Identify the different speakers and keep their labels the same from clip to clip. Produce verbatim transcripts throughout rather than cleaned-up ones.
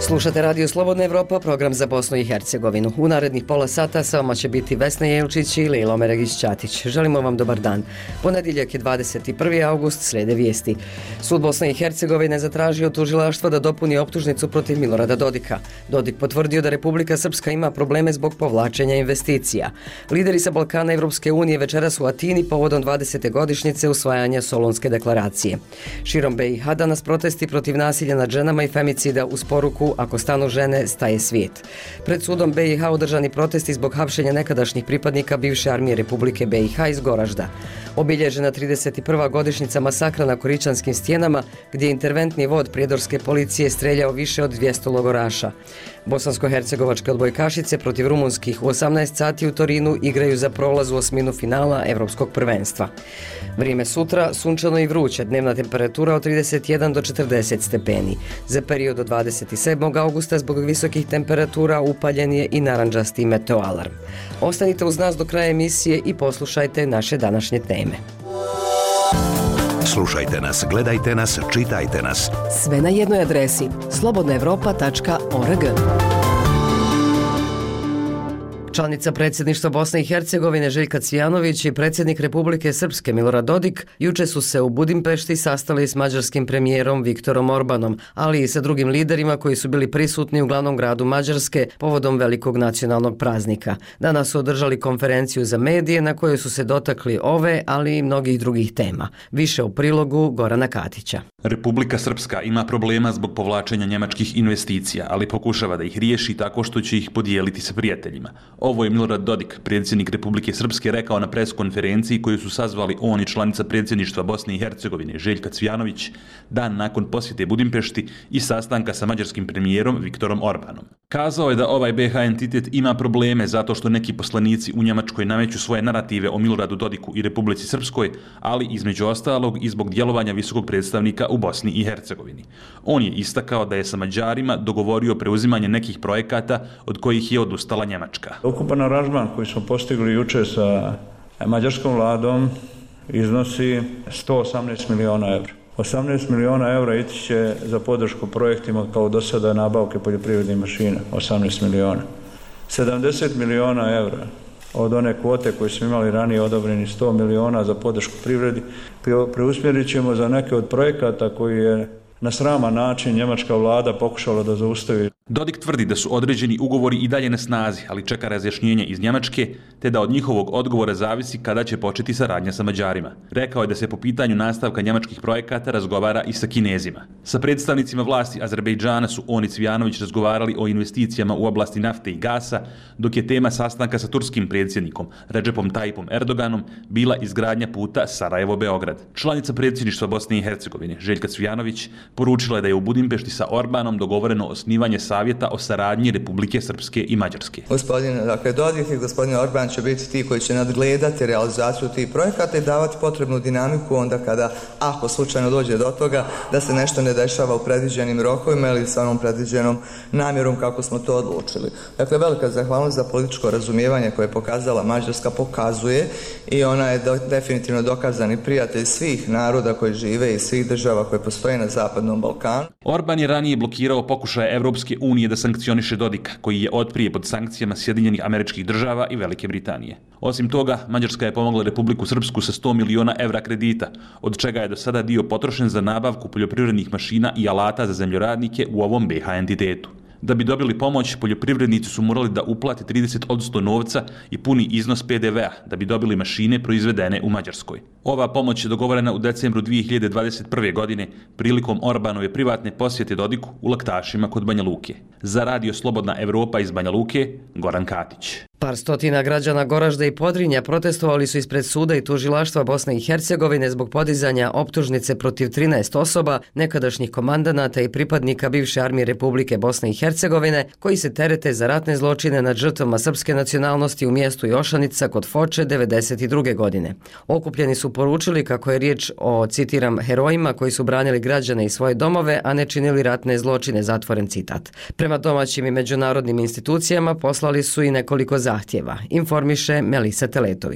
Speaker 1: Slušate Radio Slobodna Evropa, program za Bosnu i Hercegovinu. U narednih pola sata sa vama će biti Vesna Jelčić i Lilo Meregić-Ćatić. Želimo vam dobar dan. Ponedjeljak je dvadeset prvi avgust, slijede vijesti. Sud Bosne i Hercegovine zatražio tužilaštvo da dopuni optužnicu protiv Milorada Dodika. Dodik potvrdio da Republika Srpska ima probleme zbog povlačenja investicija. Lideri sa Balkana Evropske unije večeras u Atini povodom dvadesete godišnjice usvajanja Solunske deklaracije. Širom be i ha danas protesti protiv nasilja nad ženama i femicida uz poruku "Ako stanu žene, staje svijet". Pred sudom be i ha održani protesti zbog hapšenja nekadašnjih pripadnika bivše armije Republike be i ha iz Goražda. Obilježena trideset prva godišnjica masakra na Koričanskim stijenama, gdje je interventni vod prijedorske policije streljao više od dvjesto logoraša. Bosansko-hercegovačke odbojkašice protiv rumunskih u osamnaest sati u Torinu igraju za prolaz u osminu finala Evropskog prvenstva. Vrijeme sutra, sunčano i vruće, dnevna temperatura od trideset jedan do četrdeset stepeni. Za period od dvadeset sedmog augusta zbog visokih temperatura upaljen je i narandžasti meteoalarm. Ostanite uz nas do kraja emisije i poslušajte naše današnje teme.
Speaker 2: Slušajte nas, gledajte nas, čitajte nas.
Speaker 1: Sve na jednoj adresi slobodna evropa tačka org. Članica predsjedništva Bosne i Hercegovine Željka Cvijanović i predsjednik Republike Srpske Milorad Dodik juče su se u Budimpešti sastali s mađarskim premijerom Viktorom Orbanom, ali i sa drugim liderima koji su bili prisutni u glavnom gradu Mađarske povodom velikog nacionalnog praznika. Danas su održali konferenciju za medije na kojoj su se dotakli ove, ali i mnogih drugih tema. Više u prilogu Gorana Katića.
Speaker 3: Republika Srpska ima problema zbog povlačenja njemačkih investicija, ali pokušava da ih riješi tako što će ih podijeliti sa prijateljima. Ovo je Milorad Dodik, predsjednik Republike Srpske, rekao na pres konferenciji koju su sazvali on i članica predsjedništva Bosne i Hercegovine Željka Cvijanović dan nakon posjete Budimpešti i sastanka sa mađarskim premijerom Viktorom Orbanom. Kazao je da ovaj be ha entitet ima probleme zato što neki poslanici u Njemačkoj nameću svoje narative o Miloradu Dodiku i Republici Srpskoj, ali između ostalog i zbog djelovanja visokog predstavnika u Bosni i Hercegovini. On je istakao da je sa Mađarima dogovorio preuzimanje nekih projekata od kojih je odustala Njemačka.
Speaker 4: Ukupan aranžman koji smo postigli juče sa mađarskom vladom iznosi sto osamnaest miliona evra. osamnaest miliona evra ići će za podršku projektima kao do sada nabavke poljoprivrednih mašina, osamnaest miliona. sedamdeset miliona evra od one kvote koje smo imali ranije odobreni sto miliona za podršku privredi, preusmjerit ćemo za neke od projekata koji je na sraman način njemačka vlada pokušala da zaustavi.
Speaker 3: Dodik tvrdi da su određeni ugovori i dalje na snazi, ali čeka razjašnjenje iz Njemačke, te da od njihovog odgovora zavisi kada će početi saradnja sa Mađarima. Rekao je da se po pitanju nastavka njemačkih projekata razgovara i sa Kinezima. Sa predstavnicima vlasti Azerbejdžana su on i Cvijanović razgovarali o investicijama u oblasti nafte i gasa, dok je tema sastanka sa turskim predsjednikom Recepom Tayyipom Erdoganom bila izgradnja puta Sarajevo-Beograd. Članica predsjedništva Bosne i Hercegovine Željka Cvijanović poručila je da je u Budimpešti sa Orbanom dogovoreno osnivanje savjeta o saradnji Republike Srpske i Mađarske.
Speaker 5: Gospodin dakle, Dodik i gospodin Orban će biti ti koji će nadgledati realizaciju tih projekata i davati potrebnu dinamiku onda kada, ako slučajno dođe do toga, da se nešto ne dešava u predviđenim rokovima ili sa onom predviđenom namjerom kako smo to odlučili. Dakle, velika zahvalnost za političko razumijevanje koje je pokazala Mađarska, pokazuje i ona je do, definitivno dokazani prijatelj svih naroda koji žive i svih država koje postoje na Zapadnom Balkanu.
Speaker 3: Orban je ranije blokirao pokušaje Evropske unije da sankcioniše Dodika, koji je otprije pod sankcijama Sjedinjenih Američkih Država i Velike Britanije. Osim toga, Mađarska je pomogla Republiku Srpsku sa sto miliona evra kredita, od čega je do sada dio potrošen za nabavku poljoprivrednih mašina i alata za zemljoradnike u ovom be ha entitetu. Da bi dobili pomoć, poljoprivrednici su morali da uplate trideset posto novca i puni iznos pe de ve a da bi dobili mašine proizvedene u Mađarskoj. Ova pomoć je dogovorena u decembru dvije hiljade dvadeset prve. godine prilikom Orbanove privatne posjete Dodiku u Laktašima kod Banja Luke. Za Radio Slobodna Evropa iz Banja Luke, Goran Katić.
Speaker 1: Par stotina građana Goražda i Podrinja protestovali su ispred suda i tužilaštva Bosne i Hercegovine zbog podizanja optužnice protiv trinaest osoba, nekadašnjih komandanata i pripadnika bivše armije Republike Bosne i Hercegovine, koji se terete za ratne zločine nad žrtvama srpske nacionalnosti u mjestu Jošanica kod Foče devedeset druge. godine. Okupljeni su poručili kako je riječ o, citiram, herojima koji su branili građane i svoje domove, a ne činili ratne zločine, zatvoren citat. Prema domaćim i međunarodnim institucijama poslali su i nekoliko zahtjeva, informiše Melisa Teletović.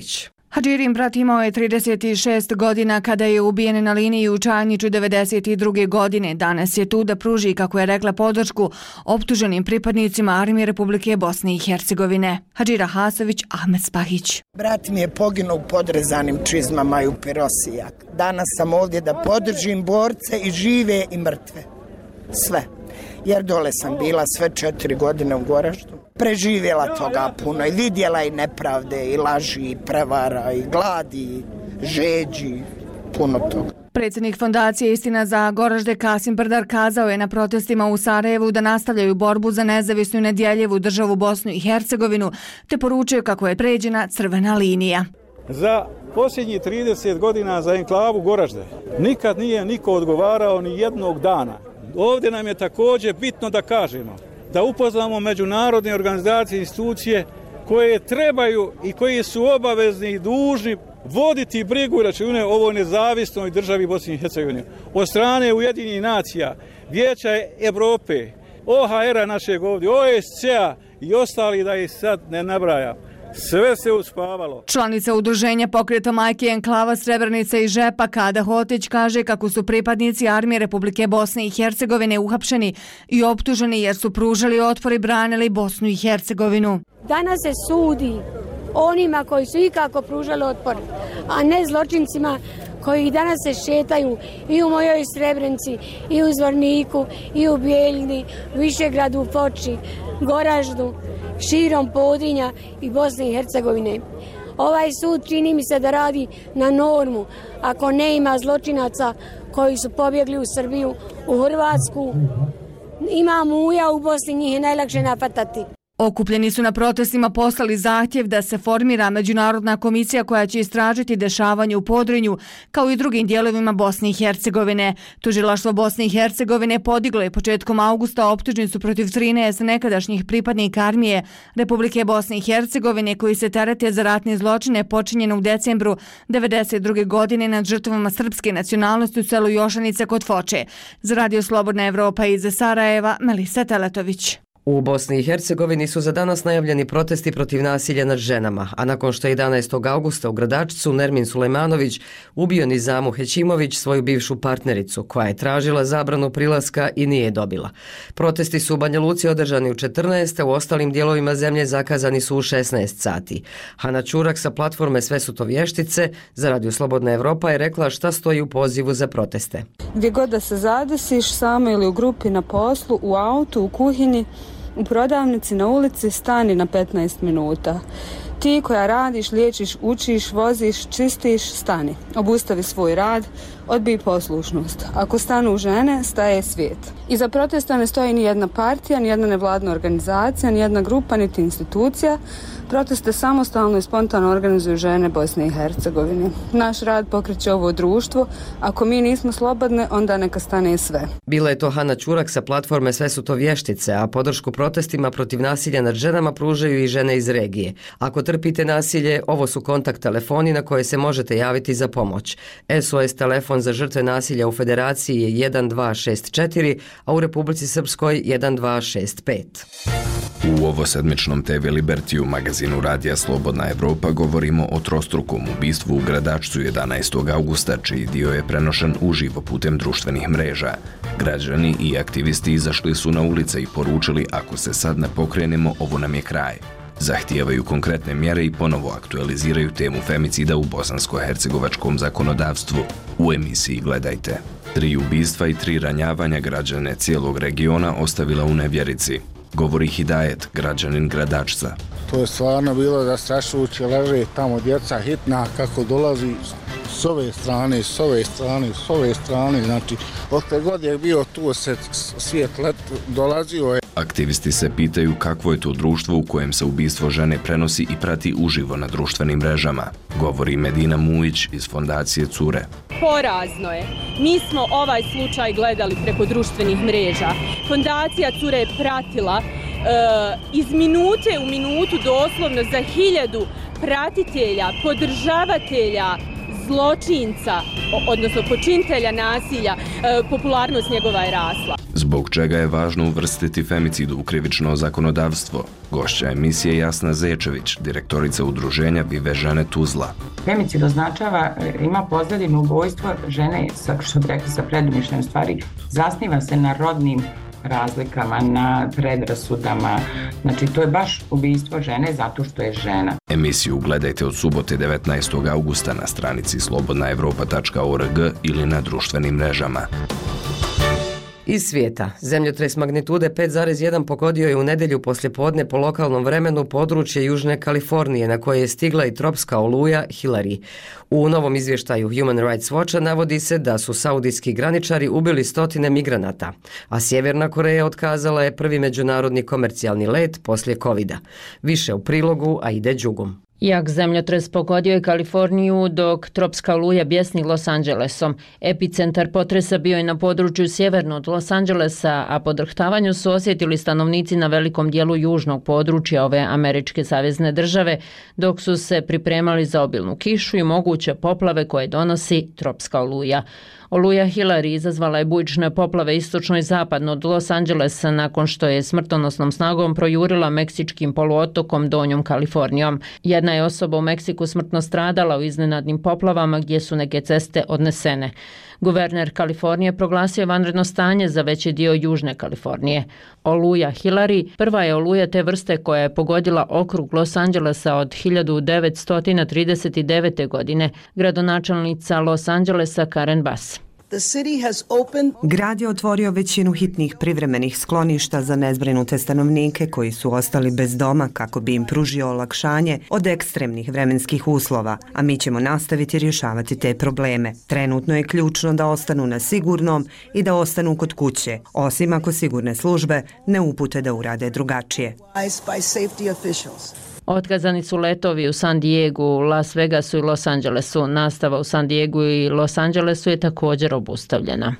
Speaker 6: Hadžirin brat imao je trideset šest godina kada je ubijen na liniji u Čanjiću devedeset druge godine. Danas je tu da pruži, kako je rekla, podršku optuženim pripadnicima Armije Republike Bosne i Hercegovine. Hadžira Hasović, Ahmed Spahić.
Speaker 7: Brat mi je poginuo u podrezanim čizmama i u pirosijak. Danas sam ovdje da podržim borce i žive i mrtve. Sve. Jer dole sam bila sve četiri godine u Goraždu. Preživjela toga puno i vidjela i nepravde i laži i prevara i gladi i žeđi, puno toga.
Speaker 6: Predsjednik fondacije Istina za Goražde Kasim Brdar kazao je na protestima u Sarajevu da nastavljaju borbu za nezavisnu i nedjeljivu državu Bosnu i Hercegovinu, te poručio kako je pređena crvena linija.
Speaker 8: Za posljednjih trideset godina za enklavu Goražde nikad nije niko odgovarao ni jednog dana. Ovdje nam je također bitno da kažemo, da upoznamo međunarodne organizacije i institucije koje trebaju i koji su obavezni i dužni voditi brigu i račune o ovoj nezavisnoj državi Bosne i Hercegovine. Od strane Ujedinjenih nacija, Vijeća Evrope, O H R-a našeg ovdje, O S C E-a i ostali, da ih sad ne nabraja. Sve se uspavalo.
Speaker 6: Članica udruženja Pokreta majke enklava Srebrenica i Žepa Kada Hotić kaže kako su pripadnici Armije Republike Bosne i Hercegovine uhapšeni i optuženi jer su pružali otpor i branili Bosnu i Hercegovinu.
Speaker 9: Danas se sudi onima koji su ikako pružali otpor, a ne zločincima koji danas se šetaju i u mojoj Srebrenici, i u Zvorniku, i u Bijeljini, Višegradu, Foči, Goraždu, širom Podrinja i Bosne i Hercegovine. Ovaj sud čini mi se da radi na normu. Ako ne ima zločinaca koji su pobjegli u Srbiju, u Hrvatsku, ima muja u Bosni, njih je najlakše nafatati.
Speaker 6: Okupljeni su na protestima poslali zahtjev da se formira međunarodna komisija koja će istražiti dešavanje u Podrinju, kao i drugim dijelovima Bosne i Hercegovine. Tužilaštvo Bosne i Hercegovine podiglo je početkom augusta optužnicu protiv trinaest nekadašnjih pripadnika Armije Republike Bosne i Hercegovine koji se terete za ratne zločine počinjene u decembru devedeset druge godine nad žrtvama srpske nacionalnosti u selu Jošanice kod Foče. Za Radio Slobodna Evropa iz Sarajeva, Melisa Teletović.
Speaker 1: U Bosni i Hercegovini su za danas najavljeni protesti protiv nasilja nad ženama, a nakon što je jedanaestog augusta u Gradačcu Nermin Sulejmanović ubio Nizamu Hećimović, svoju bivšu partnericu, koja je tražila zabranu prilaska i nije dobila. Protesti su u Banja Luci održani u četrnaest, a u ostalim dijelovima zemlje zakazani su u šesnaest sati. Hana Čurak sa platforme Sve su to vještice za Radio Slobodna Evropa je rekla šta stoji u pozivu za proteste.
Speaker 10: Gdje god da se zadesiš, samo ili u grupi, na poslu, u autu, u kuhinji, u prodavnici, na ulici, stani na petnaest minuta. Ti koja radiš, liječiš, učiš, voziš, čistiš, stani. Obustavi svoj rad, odbij poslušnost. Ako stanu žene, staje svijet. Iza protesta ne stoji ni jedna partija, ni jedna nevladna organizacija, ni jedna grupa, niti institucija. Proteste samostalno i spontano organizuju žene Bosne i Hercegovine. Naš rad pokreće ovo društvo. Ako mi nismo slobodne, onda neka stane sve.
Speaker 1: Bila je to Hana Čurak sa platforme Sve su to vještice, a podršku protestima protiv nasilja nad ženama pružaju i žene iz regije. Ako trpite nasilje, ovo su kontakt telefoni na koje se možete javiti za pomoć. S O S telefon za žrtve nasilja u Federaciji je jedan dva šest četiri, a u Republici Srpskoj jedan dva šest pet.
Speaker 11: U ovosedmičnom T V Libertiju magazinu Radija Slobodna Evropa govorimo o trostrukom ubistvu u Gradačcu jedanaestog augusta, čiji dio je prenošen uživo putem društvenih mreža. Građani i aktivisti izašli su na ulice i poručili ako se sad ne pokrenemo, ovo nam je kraj. Zahtijevaju konkretne mjere i ponovo aktualiziraju temu femicida u bosansko-hercegovačkom zakonodavstvu. U emisiji gledajte. Tri ubistva i tri ranjavanja građane cijelog regiona ostavila u nevjerici. Govori Hidajet, građanin Gradačca.
Speaker 12: To je stvarno bilo zastrašujuće, leže tamo djeca hitna kako dolazi s ove strane, s ove strane, s ove strane, znači dok god je bio tu se svijet let dolazio je.
Speaker 11: Aktivisti se pitaju kakvo je to društvo u kojem se ubistvo žene prenosi i prati uživo na društvenim mrežama. Govori Medina Mujić iz fondacije Cure.
Speaker 13: Porazno je. Mi smo ovaj slučaj gledali preko društvenih mreža. Fondacija Cure je pratila e, iz minute u minutu doslovno za hiljadu pratitelja, podržavatelja, zločinca, odnosno počinitelja nasilja, e, popularnost njegova je rasla.
Speaker 11: Zbog čega je važno uvrstiti femicid u krivično zakonodavstvo? Gošća emisije Jasna Zečević, direktorica udruženja Vive žene Tuzla.
Speaker 14: Femicid označava, ima pozadinu ubojstvo žene, sa, što bi rekli, sa predumišljajem stvari, zasniva se na rodnim razlikama, na predrasudama. Znači, to je baš ubijstvo žene zato što je žena.
Speaker 11: Emisiju gledajte od subote devetnaestog augusta na stranici slobodna evropa tačka org ili na društvenim mrežama.
Speaker 1: Iz svijeta. Zemljotres magnitude pet zarez jedan pogodio je u nedjelju poslijepodne po lokalnom vremenu područje Južne Kalifornije, na koje je stigla i tropska oluja Hillary. U novom izvještaju Human Rights Watcha navodi se da su saudijski graničari ubili stotine migranata, a Sjeverna Koreja otkazala je prvi međunarodni komercijalni let poslije covida. Više u prilogu Aide Đugum.
Speaker 15: Jak zemljotres pogodio je Kaliforniju dok tropska oluja bjesni Los Angelesom. Epicentar potresa bio je na području sjeverno od Los Angelesa, a podrhtavanju su osjetili stanovnici na velikom dijelu južnog područja ove američke savezne države, dok su se pripremali za obilnu kišu i moguće poplave koje donosi tropska oluja. Oluja Hillary izazvala je bujične poplave istočno i zapadno od Los Angelesa nakon što je smrtonosnom snagom projurila meksičkim poluotokom Donjom Kalifornijom. Jedna je osoba u Meksiku smrtno stradala u iznenadnim poplavama gdje su neke ceste odnesene. Guverner Kalifornije proglasio je vanredno stanje za veći dio Južne Kalifornije. Oluja Hillary prva je oluja te vrste koja je pogodila okrug Los Angelesa od hiljadu devetsto trideset devete. godine, gradonačelnica Los Angelesa Karen Bass.
Speaker 16: Grad je otvorio većinu hitnih privremenih skloništa za nezbrinute stanovnike koji su ostali bez doma kako bi im pružio olakšanje od ekstremnih vremenskih uslova, a mi ćemo nastaviti rješavati te probleme. Trenutno je ključno da ostanu na sigurnom i da ostanu kod kuće, osim ako sigurne službe ne upute da urade drugačije.
Speaker 15: Otkazani su letovi u San Diegu, Las Vegasu i Los Angelesu. Nastava u San Diegu i Los Angelesu je također obustavljena.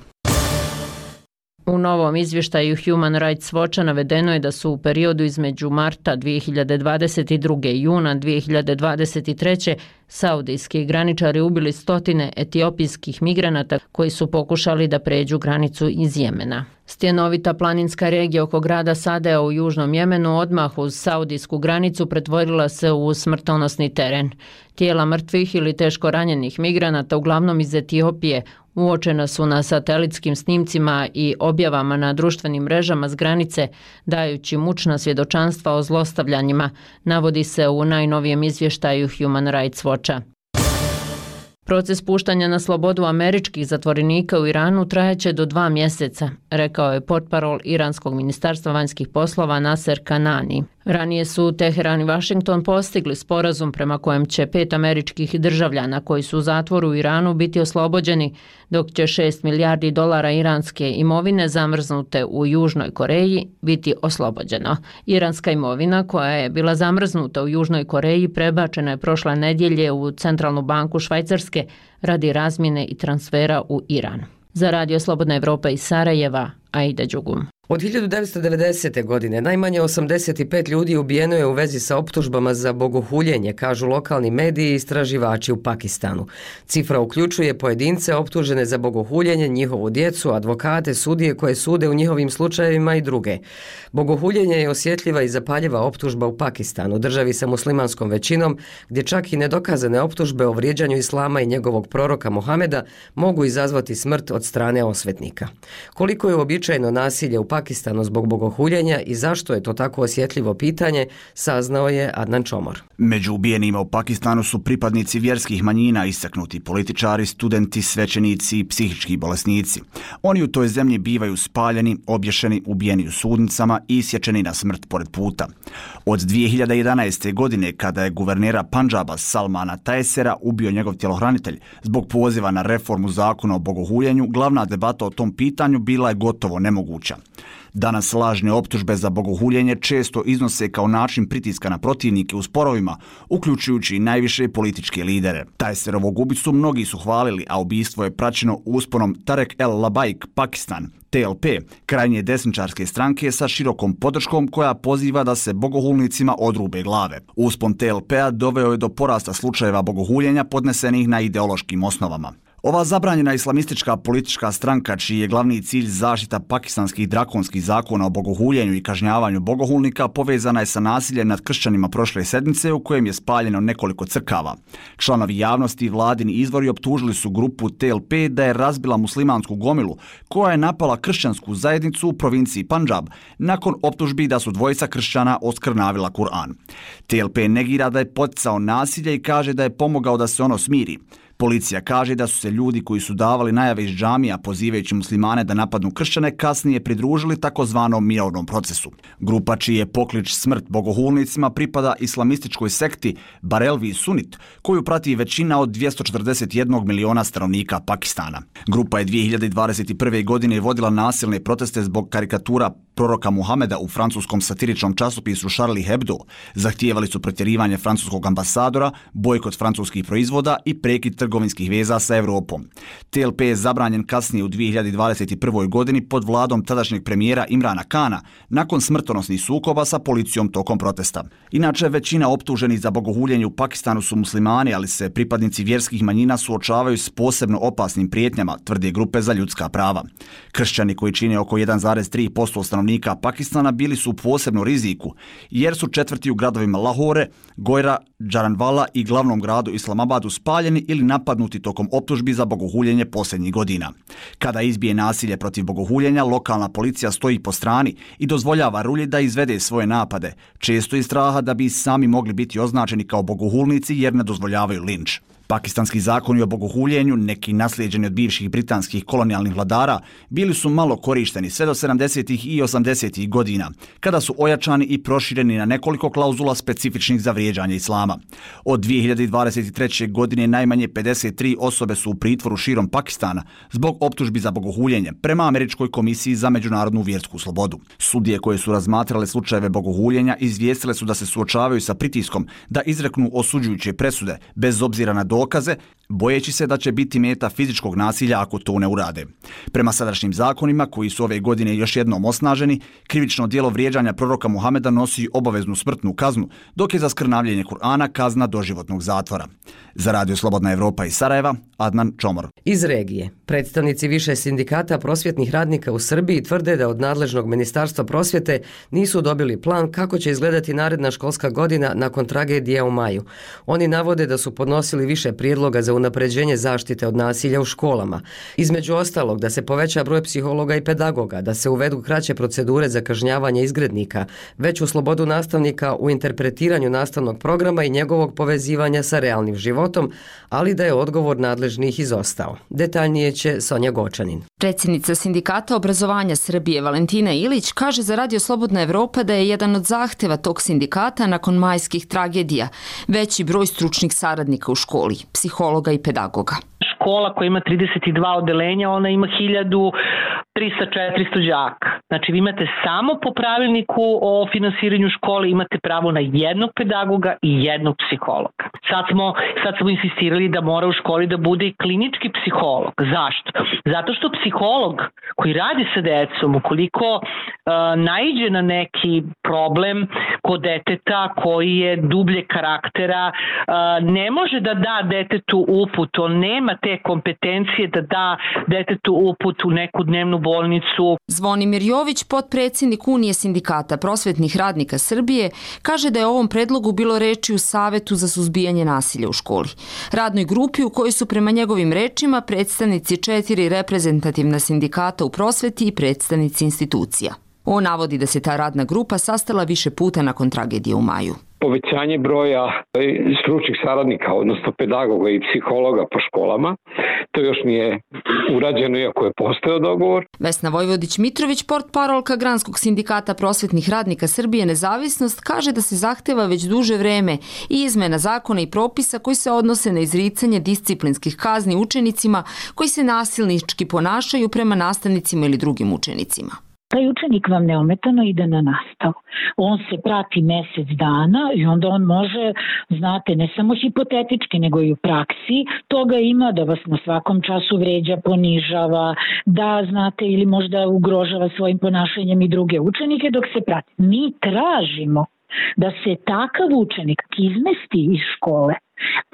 Speaker 15: U novom izvještaju Human Rights Watcha navedeno je da su u periodu između marta dvije hiljade dvadeset druge i juna dvije hiljade dvadeset treće saudijski graničari ubili stotine etiopijskih migranata koji su pokušali da pređu granicu iz Jemena. Stjenovita planinska regija oko grada Sadea u južnom Jemenu odmah uz saudijsku granicu pretvorila se u smrtonosni teren. Tijela mrtvih ili teško ranjenih migranata, uglavnom iz Etiopije, uočena su na satelitskim snimcima i objavama na društvenim mrežama s granice, dajući mučna svjedočanstva o zlostavljanjima, navodi se u najnovijem izvještaju Human Rights Watcha. Proces puštanja na slobodu američkih zatvorenika u Iranu trajaće do dva mjeseca, rekao je portparol Iranskog ministarstva vanjskih poslova Naser Kanani. Ranije su Teheran i Washington postigli sporazum prema kojem će pet američkih državljana koji su u zatvoru u Iranu biti oslobođeni, dok će šest milijardi dolara iranske imovine zamrznute u Južnoj Koreji biti oslobođeno. Iranska imovina koja je bila zamrznuta u Južnoj Koreji prebačena je prošle nedjelje u Centralnu banku Švajcarske radi razmjene i transfera u Iran. Za Radio Slobodna Evropa iz Sarajeva, Aida Đugum.
Speaker 1: Od hiljadu devetsto devedesete. godine najmanje osamdeset pet ljudi ubijeno je u vezi sa optužbama za bogohuljenje, kažu lokalni mediji i istraživači u Pakistanu. Cifra uključuje pojedince optužene za bogohuljenje, njihovu djecu, advokate, sudije koje sude u njihovim slučajevima i druge. Bogohuljenje je osjetljiva i zapaljiva optužba u Pakistanu, državi sa muslimanskom većinom, gdje čak i nedokazane optužbe o vrijeđanju islama i njegovog proroka Mohameda mogu izazvati smrt od strane osvetnika. Koliko je uobičajeno nasilje u Pakistanu zbog bogohuljenja i zašto je to tako osjetljivo pitanje, saznao je Adnan Čomor.
Speaker 17: Među ubijenima u Pakistanu su pripadnici vjerskih manjina, istaknuti političari, studenti, svećenici i psihički bolesnici. Oni u toj zemlji bivaju spaljeni, obješeni, ubijeni u sudnicama i isječeni na smrt pored puta. Od dvije hiljade jedanaeste. godine, kada je guvernera Pandžaba Salmana Taesera ubio njegov tjelohranitelj zbog poziva na reformu zakona o bogohuljenju, glavna debata o tom pitanju bila je gotovo nemoguća. Danas lažne optužbe za bogohuljenje često iznose kao način pritiska na protivnike u sporovima, uključujući i najviše političke lidere. Taeserovog ubicu mnogi su hvalili, a ubistvo je praćeno usponom Tarek El Labaik Pakistan, T L P, krajnje desničarske stranke sa širokom podrškom koja poziva da se bogohulnicima odrube glave. Uspon T L P-a doveo je do porasta slučajeva bogohuljenja podnesenih na ideološkim osnovama. Ova zabranjena islamistička politička stranka, čiji je glavni cilj zaštita pakistanskih drakonskih zakona o bogohuljenju i kažnjavanju bogohulnika, povezana je sa nasiljem nad kršćanima prošle sedmice u kojem je spaljeno nekoliko crkava. Članovi javnosti i vladini izvori optužili su grupu T L P da je razbila muslimansku gomilu koja je napala kršćansku zajednicu u provinciji Pandžab nakon optužbi da su dvojica kršćana oskrnavila Kur'an. T L P negira da je poticao nasilje i kaže da je pomogao da se ono smiri. Policija kaže da su se ljudi koji su davali najave iz džamija pozivajući muslimane da napadnu kršćane kasnije pridružili takozvanom mirovnom procesu. Grupa čiji je poklič smrt bogohulnicima pripada islamističkoj sekti Barelvi Sunit, koju prati većina od dvjesto četrdeset jedan miliona stanovnika Pakistana. Grupa je dvije hiljade dvadeset prve. godine vodila nasilne proteste zbog karikatura proroka Muhameda u francuskom satiričnom časopisu Charlie Hebdo. Zahtijevali su protjerivanje francuskog ambasadora, bojkot francuskih proizvoda i prekid trgovinskih veza sa Europom. T L P je zabranjen kasnije u dvije hiljade dvadeset prvoj. godini pod vladom tadašnjeg premijera Imrana Kana nakon smrtonosnih sukoba sa policijom tokom protesta. Inače, većina optuženih za bogohuljenje u Pakistanu su muslimani, ali se pripadnici vjerskih manjina suočavaju s posebno opasnim prijetnjama, tvrde grupe za ljudska prava. Kršćani koji čine oko jedan zarez tri posto stanovnika Pakistana bili su u posebnom riziku, jer su četvrti u gradovima Lahore, Gojra, Džaranvala i glavnom gradu Islamabadu spaljeni ili napadnuti tokom optužbi za bogohuljenje posljednjih godina. Kada izbije nasilje protiv bogohuljenja, lokalna policija stoji po strani i dozvoljava rulji da izvede svoje napade, često iz straha da bi sami mogli biti označeni kao bogohulnici jer ne dozvoljavaju linč. Pakistanski zakoni o bogohuljenju, neki naslijeđeni od bivših britanskih kolonijalnih vladara, bili su malo korišteni sve do sedamdesetih i osamdesetih godina, kada su ojačani i prošireni na nekoliko klauzula specifičnih za vrijeđanje islama. Od dvije hiljade dvadeset treće. godine najmanje pedeset tri osobe su u pritvoru širom Pakistana zbog optužbi za bogohuljenje, prema Američkoj komisiji za međunarodnu vjersku slobodu. Sudije koje su razmatrale slučajeve bogohuljenja izvijestile su da se suočavaju sa pritiskom da izreknu osuđujuće presude, bez obzira na dokaze, bojeći se da će biti meta fizičkog nasilja ako to ne urade. Prema sadašnjim zakonima, koji su ove godine još jednom osnaženi, krivično djelo vrijeđanja proroka Muhameda nosi obaveznu smrtnu kaznu, dok je za skrnavljenje Kur'ana kazna doživotnog zatvora. Za Radio Slobodna Evropa iz Sarajeva, Adnan Čomor.
Speaker 1: Iz regije. Predstavnici više sindikata prosvjetnih radnika u Srbiji tvrde da od nadležnog Ministarstva prosvjete nisu dobili plan kako će izgledati naredna školska godina nakon tragedije u maju. Oni navode da su podnosili više prijedloga za unapređenje zaštite od nasilja u školama. Između ostalog, da se poveća broj psihologa i pedagoga, da se uvedu kraće procedure za kažnjavanje izgrednika, veću slobodu nastavnika u interpretiranju nastavnog programa i njegovog povezivanja sa realnim životom, ali da je odgovor nadležnih izostao. Detaljnije će Sonja Gočanin.
Speaker 18: Predsjednica Sindikata obrazovanja Srbije Valentina Ilić kaže za Radio Slobodna Evropa da je jedan od zahtjeva tog sindikata nakon majskih tragedija veći broj stručnih saradnika u školi, psihologa i pedagoga.
Speaker 19: Škola koja ima trideset dva odeljenja, ona ima hiljadu trista četiristo đaka. Znači vi imate samo po pravilniku o finansiranju škole imate pravo na jednog pedagoga i jednog psihologa. Sad smo, sad smo insistirali da mora u školi da bude i klinički psiholog. Zašto? Zato što psiholog koji radi sa decom, ukoliko uh, naiđe na neki problem kod deteta koji je dublje karaktera, uh, ne može da da detetu uput, on nema te kompetencije da da detetu uput u neku dnevnu bolnicu.
Speaker 18: Zvonimir Jović, potpredsjednik Unije sindikata prosvetnih radnika Srbije, kaže da je o ovom predlogu bilo reči u Savetu za suzbijanje nasilja u školi. Radnoj grupi u kojoj su prema njegovim rečima predstavnici četiri reprezentativna sindikata u prosveti i predstavnici institucija. On navodi da se ta radna grupa sastala više puta nakon tragedije u maju.
Speaker 20: Povećanje broja stručnih saradnika, odnosno pedagoga i psihologa po školama, to još nije urađeno iako je postojao dogovor.
Speaker 18: Vesna Vojvodić-Mitrović, portparolka Granskog sindikata prosvetnih radnika Srbije Nezavisnost, kaže da se zahteva već duže vreme i izmena zakona i propisa koji se odnose na izricanje disciplinskih kazni učenicima koji se nasilnički ponašaju prema nastavnicima ili drugim učenicima.
Speaker 21: Taj učenik vam neometano ide na nastavu. On se prati mjesec dana i onda on može, znate, ne samo hipotetički, nego i u praksi, toga ima da vas na svakom času vređa, ponižava, da, znate, ili možda ugrožava svojim ponašanjem i druge učenike dok se prati. Mi tražimo da se takav učenik izmesti iz škole,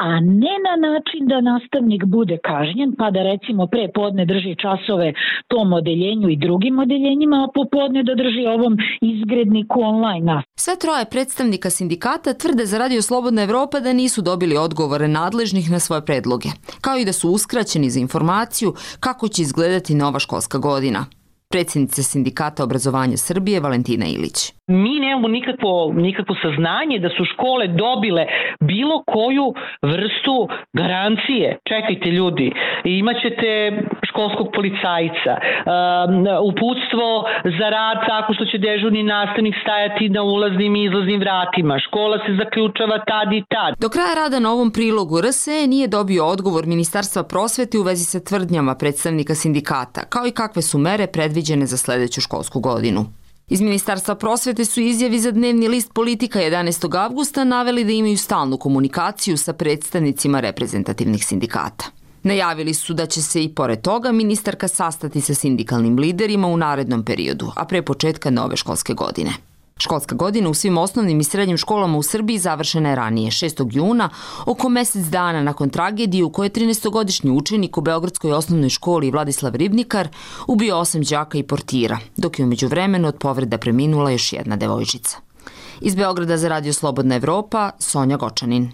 Speaker 21: a ne na način da nastavnik bude kažnjen, pa da recimo pre podne drži časove tom odeljenju i drugim odeljenjima, a popodne da drži ovom izgredniku online nastavu.
Speaker 18: Sve troje predstavnika sindikata tvrde za Radio Slobodna Evropa da nisu dobili odgovore nadležnih na svoje predloge, kao i da su uskraćeni za informaciju kako će izgledati nova školska godina. Predsjednica Sindikata obrazovanja Srbije Valentina Ilić.
Speaker 19: Mi nemamo nikakvo, nikakvo saznanje da su škole dobile bilo koju vrstu garancije. Čekajte ljudi, imaćete školskog policajca, um, uputstvo za rad tako što će dežurni nastavnik stajati na ulaznim i izlaznim vratima. Škola se zaključava tad i tad.
Speaker 18: Do kraja rada na ovom prilogu R S E nije dobio odgovor Ministarstva prosvete u vezi sa tvrdnjama predstavnika sindikata, kao i kakve su mere predviđene za sljedeću školsku godinu. Iz Ministarstva prosvete su izjavi za dnevni list Politika jedanaestog avgusta naveli da imaju stalnu komunikaciju sa predstavnicima reprezentativnih sindikata. Najavili su da će se i pored toga ministarka sastati sa sindikalnim liderima u narednom periodu, a pre početka nove školske godine. Školska godina u svim osnovnim i srednjim školama u Srbiji završena je ranije, šestog juna, oko mjesec dana nakon tragedije u kojoj je trinaestogodišnji učenik u Beogradskoj osnovnoj školi Vladislav Ribnikar ubio osam đaka i portira, dok je u međuvremenu od povreda preminula još jedna devojčica. Iz Beograda za Radio Slobodna Evropa, Sonja Gočanin.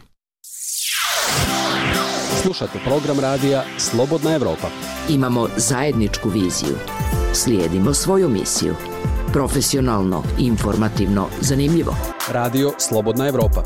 Speaker 2: Slušate program radija Slobodna Evropa.
Speaker 22: Imamo zajedničku viziju. Slijedimo svoju misiju. Profesionalno, informativno, zanimljivo.
Speaker 2: Radio Slobodna Evropa.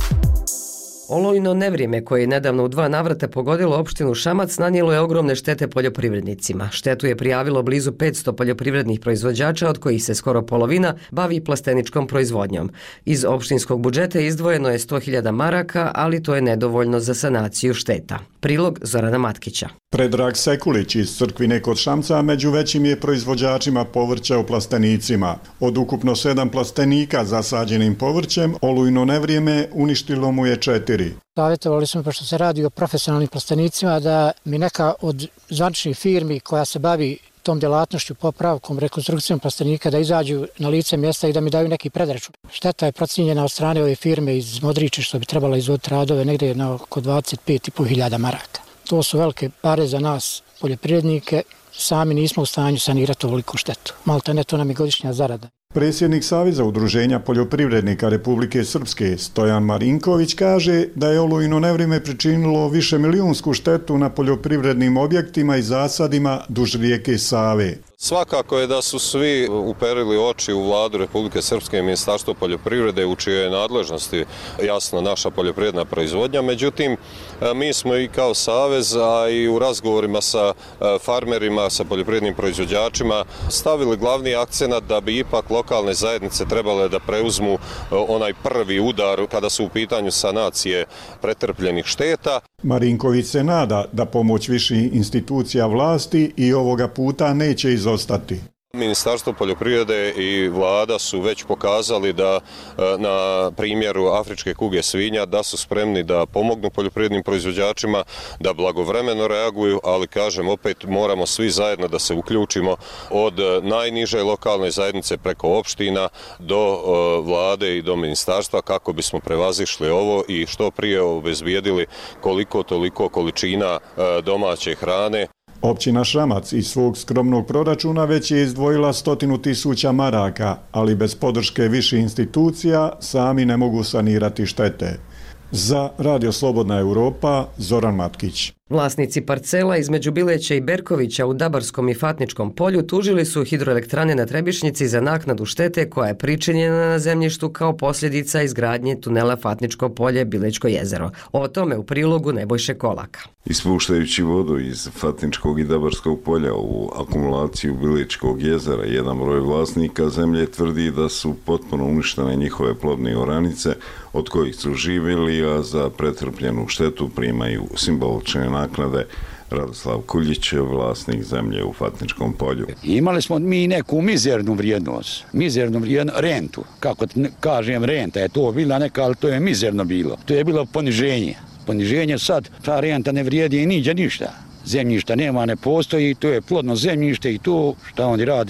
Speaker 1: Olujno nevrijeme koje je nedavno u dva navrata pogodilo opštinu Šamac nanijelo je ogromne štete poljoprivrednicima. Štetu je prijavilo blizu petsto poljoprivrednih proizvođača, od kojih se skoro polovina bavi plasteničkom proizvodnjom. Iz opštinskog budžeta izdvojeno je sto hiljada maraka, ali to je nedovoljno za sanaciju šteta. Prilog Zorana Matkića.
Speaker 23: Predrag Sekulić iz Crkvine kod Šamca među većim je proizvođačima povrća u plastenicima. Od ukupno sedam plastenika zasađenim povrćem, olujno nevrijeme uništilo mu je četiri.
Speaker 24: Savjetovali smo, pošto se radi o profesionalnim plastenicima, da mi neka od zvaničnih firmi koja se bavi tom djelatnošću, popravkom, rekonstrukcijom plastenika, da izađu na lice mjesta i da mi daju neki predračun. Šteta je procijenjena od strane ove firme iz Modriče, što bi trebala izvoditi radove, negdje na oko dvadeset pet i pol hiljada maraka. To su velike pare za nas, poljoprivrednike, sami nismo u stanju sanirati ovoliku štetu. Malta ne, to nam je godišnja zarada.
Speaker 23: Predsjednik Saveza udruženja poljoprivrednika Republike Srpske Stojan Marinković kaže da je olujno nevrijeme pričinilo više milijunsku štetu na poljoprivrednim objektima i zasadima duž rijeke Save.
Speaker 25: Svakako je da su svi uperili oči u vladu Republike Srpske i Ministarstvo poljoprivrede u čijoj je nadležnosti jasno naša poljoprivredna proizvodnja. Međutim, mi smo i kao Savez, a i u razgovorima sa farmerima, sa poljoprivrednim proizvođačima stavili glavni akcenat da bi ipak lokalne zajednice trebale da preuzmu onaj prvi udar kada su u pitanju sanacije pretrpljenih šteta.
Speaker 23: Marinković se nada da pomoć viših institucija vlasti i ovoga puta neće izostati.
Speaker 25: Ministarstvo poljoprivrede i vlada su već pokazali da na primjeru afričke kuge svinja da su spremni da pomognu poljoprivrednim proizvođačima, da blagovremeno reaguju, ali kažem opet moramo svi zajedno da se uključimo od najniže lokalne zajednice preko opština do vlade i do ministarstva kako bismo prevazišli ovo i što prije obezbijedili koliko toliko količina domaće hrane.
Speaker 23: Općina Šamac iz svog skromnog proračuna već je izdvojila stotinu tisuća maraka, ali bez podrške viših institucija sami ne mogu sanirati štete. Za Radio Slobodna Evropa, Zoran Matkić.
Speaker 1: Vlasnici parcela između Bileća i Berkovića u Dabarskom i Fatničkom polju tužili su hidroelektrane na Trebišnjici za naknadu štete koja je pričinjena na zemljištu kao posljedica izgradnje tunela Fatničko polje Bilećko jezero. O tome u prilogu Nebojše Kolaka.
Speaker 26: Ispuštajući vodu iz Fatničkog i Dabarskog polja u akumulaciju Bilećkog jezera, jedan broj vlasnika zemlje tvrdi da su potpuno uništene njihove plodne oranice od kojih su živjeli, a za pretrpljenu štetu primaju simbolične naknade. Radoslav Kuljić, vlasnik zemlje u Fatničkom polju.
Speaker 27: Imali smo mi neku mizernu vrijednost, mizernu vrijednost, rentu, kako kažem renta je to bila neka, ali to je mizerno bilo. To je bilo poniženje. Poniženje sad, ta renta ne vrijedi i niđe ništa. Zemljišta nema, ne postoji, to je plodno zemljište i to šta oni rade,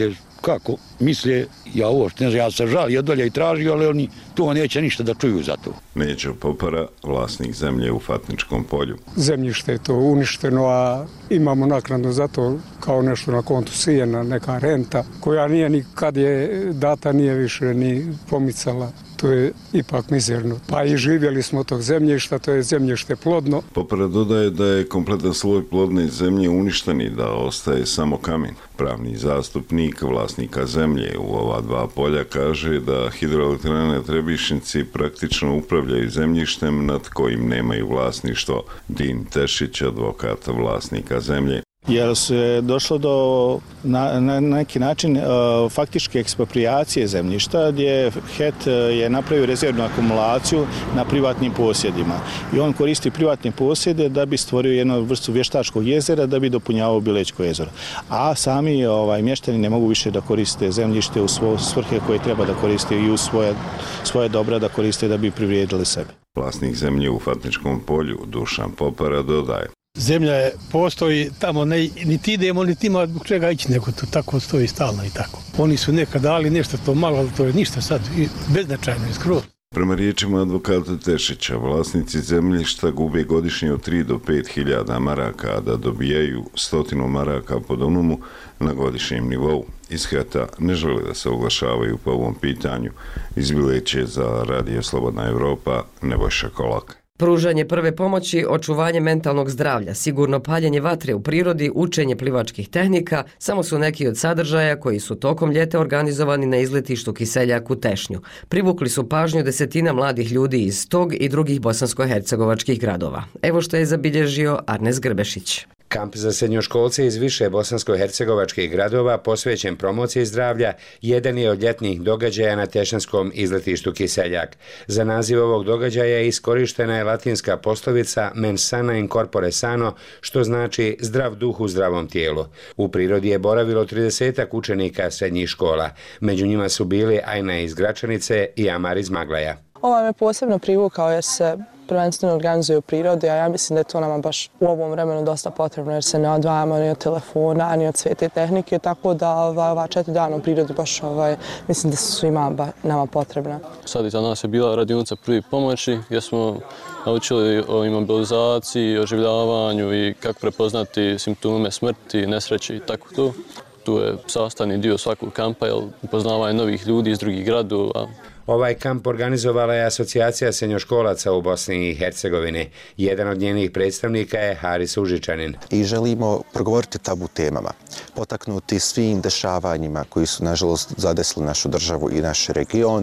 Speaker 27: kako misle, ja uopšte ne znam, ja se žalio dolje i tražio, ali oni to neće ništa da čuju za to.
Speaker 26: Neđo Popara, vlasnik zemlje u Fatničkom polju.
Speaker 3: Zemljište je to uništeno, a imamo naknadu za to kao nešto na kontu sijena, neka renta, koja nije ni kad je data, nije više ni pomicala. To je ipak mizerno. Pa i živjeli smo od tog zemljišta, to je zemljište plodno.
Speaker 26: Popara dodaje da je kompletan sloj plodne zemlje uništen i da ostaje samo kamen. Pravni zastupnik vlasnika zemlje u ova dva polja kaže da hidroelektrane Trebišnjici praktično upravljaju zemljištem nad kojim nemaju vlasništvo. Din Tešić, advokat vlasnika zemlje.
Speaker 4: Jer se došlo do na, na neki način uh, faktičke ekspropriacije zemljišta gdje H E T je napravio rezervnu akumulaciju na privatnim posjedima. I on koristi privatne posjede da bi stvorio jednu vrstu vještačkog jezera da bi dopunjavao Bilečko jezero. A sami ovaj, mještani ne mogu više da koriste zemljište u svoje svrhe koje treba da koriste i u svoje, svoje dobra da koriste da bi privrijedili sebe.
Speaker 26: Vlasnik zemlje u Fatničkom polju, Dušan Popara, dodaje.
Speaker 5: Zemlja je, postoji tamo, ne, niti idemo, niti ima zbog čega ići, nego to tako stoji stalno i tako. Oni su nekad dali nešto to malo, ali to je ništa sad, beznačajno je skroz.
Speaker 26: Prema riječima advokata Tešića, vlasnici zemljišta gube godišnje od tri do pet hiljada maraka, a da dobijaju stotinu maraka po donumu na godišnjem nivou. Iz H E T-a ne žele da se oglašavaju po ovom pitanju. Iz Bileće za Radio Slobodna Evropa, Nebojša Kolak.
Speaker 1: Pružanje prve pomoći, očuvanje mentalnog zdravlja, sigurno paljenje vatre u prirodi, učenje plivačkih tehnika samo su neki od sadržaja koji su tokom ljeta organizovani na izletištu Kiseljak u Tešnju. Privukli su pažnju desetina mladih ljudi iz tog i drugih bosansko-hercegovačkih gradova. Evo što je zabilježio Arnes Grbešić.
Speaker 6: Kamp za srednjoškolce iz više bosansko-hercegovačkih gradova posvećen promociji zdravlja jedan je od ljetnih događaja na tešanskom izletištu Kiseljak. Za naziv ovog događaja iskorištena je latinska poslovica mens sana in corpore sano, što znači zdrav duh u zdravom tijelu. U prirodi je boravilo tridesetak učenika srednjih škola. Među njima su bili Ajna iz Gračanice i Amar iz Maglaja.
Speaker 7: Ovaj me posebno privukao jer se prvenstveno organizuju u prirodi, a ja mislim da je to nama baš u ovom vremenu dosta potrebno jer se ne odvajamo ni od telefona, ni od sve te tehnike, tako da ova, ova četiri dana u prirodi baš ovaj, mislim da su svima ba, nama potrebna.
Speaker 8: Sad iza nas je bila radionica prvi pomoći gdje smo naučili o imobilizaciji, oživljavanju i kako prepoznati simptome smrti, nesreće i tako to. Tu je sastavni dio svakog kampa, jer upoznavanje novih ljudi iz drugih gradova.
Speaker 6: Ovaj kamp organizovala je Asocijacija srednjoškolaca u Bosni i Hercegovini. Jedan od njenih predstavnika je Haris Užičanin.
Speaker 9: I želimo progovoriti o tabu temama, potaknuti svim dešavanjima koji su nažalost zadesili našu državu i naš region,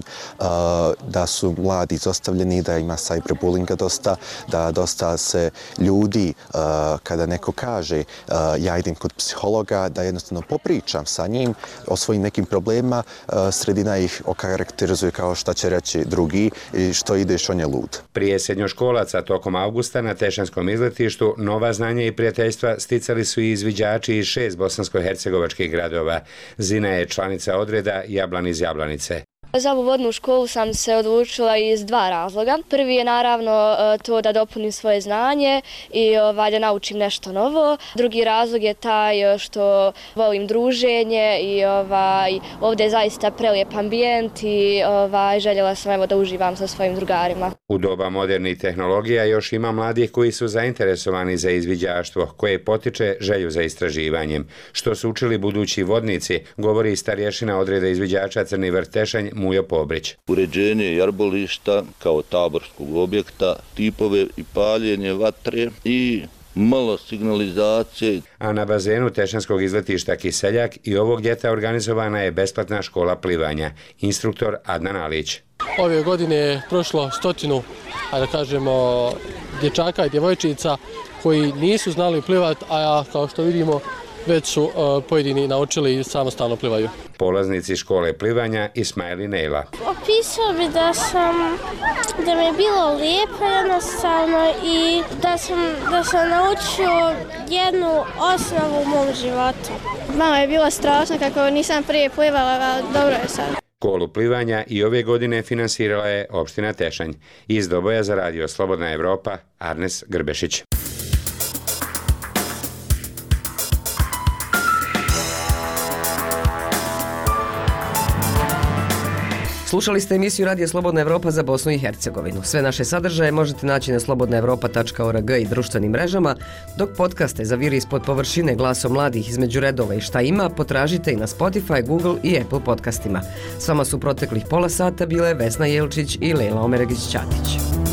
Speaker 9: da su mladi izostavljeni, da ima cyberbullinga dosta, da dosta se ljudi, kada neko kaže ja idem kod psihologa, da jednostavno popričam sa njim o svojim nekim problemima, sredina ih okarakterizuje kao šta će reći drugi i što ideš, on je lud.
Speaker 6: Prije srednjoškolaca tokom avgusta na tešanskom izletištu nova znanja i prijateljstva sticali su i izviđači iz šest bosansko-hercegovačkih gradova. Zina je članica odreda Jablan iz Jablanice.
Speaker 28: Za ovu vodnu školu sam se odlučila iz dva razloga. Prvi je naravno to da dopunim svoje znanje i ovaj, da naučim nešto novo. Drugi razlog je taj što volim druženje i ovaj, ovdje je zaista prelijep ambijent i ovaj, željela sam evo, da uživam sa svojim drugarima.
Speaker 6: U doba modernih tehnologija još ima mladih koji su zainteresovani za izviđaštvo, koje potiče želju za istraživanjem. Što su učili budući vodnici, govori starješina odreda izviđača Crni vrh Tešanj Mujo Pobrić.
Speaker 29: Uređenje jarbolišta kao taborskog objekta, tipove i paljenje vatre i malo signalizacije.
Speaker 6: A na bazenu tešanskog izletišta Kiseljak i ovog ljeta organizovana je besplatna škola plivanja. Instruktor Adnan Alić.
Speaker 30: Ove godine je prošlo stotinu, a da kažemo, dječaka i djevojčica koji nisu znali plivati, a kao što vidimo već su uh, pojedini naučili i samostalno plivaju.
Speaker 6: Polaznici škole plivanja Ismail i Nejla.
Speaker 31: Opisao bi da sam, da mi je bilo lijepo jednostavno i da sam, da sam naučio jednu osnovu u mom životu.
Speaker 32: Malo je bilo strašno kako nisam prije plivala, ali dobro je sad.
Speaker 6: Školu plivanja i ove godine finansirala je opština Tešanj. Iz Doboja za Radio Slobodna Evropa, Arnes Grbešić.
Speaker 1: Slušali ste emisiju Radija Slobodna Evropa za Bosnu i Hercegovinu. Sve naše sadržaje možete naći na slobodna evropa tačka org i društvenim mrežama, dok podcaste za Viri ispod površine glasom mladih između redova i šta ima potražite i na Spotify, Google i Apple podcastima. S vama su proteklih pola sata bile Vesna Jelčić i Lejla Omeregić-Ćatić.